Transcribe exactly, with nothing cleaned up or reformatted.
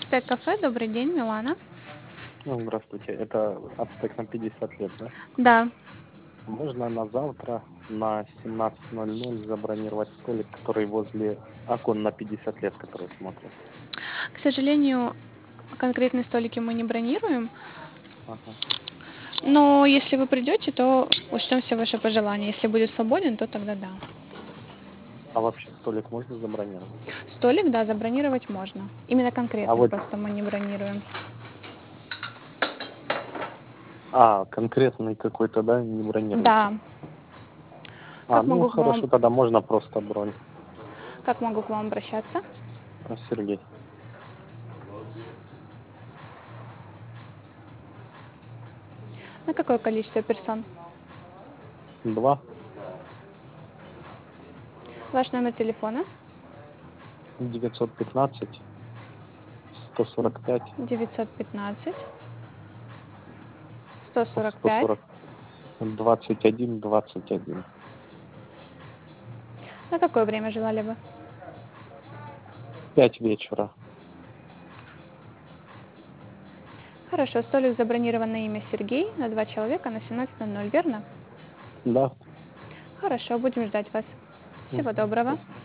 Ацтек кафе, добрый день, Милана. Ну, здравствуйте. Это Ацтек на пятьдесят лет, да? Да, Можно на завтра на семнадцать ноль ноль забронировать столик, который возле окон на пятьдесят лет, который смотрит. к сожалению, конкретные столики мы не бронируем, Ага. но если вы придете, то учтем все ваши пожелания. Если будет свободен, то тогда да. А вообще столик можно забронировать? Столик, да, забронировать можно. Именно А конкретный вот, просто мы не бронируем. а, конкретный какой-то, да, не бронируете? Да, А, как ну могу к вам, хорошо, тогда можно просто бронь. как могу к вам обращаться? А, Сергей. На какое количество персон? Два Ваш номер телефона? девятьсот пятнадцать сто сорок пять девятьсот пятнадцать сто сорок сто пять. сорок двадцать один двадцать один. На какое время желали бы? Пять вечера. Хорошо, столик забронирован на имя Сергей на два человека на семнадцать ноль ноль, верно? Да. Хорошо, будем ждать вас. Всего Мгм. доброго. Спасибо.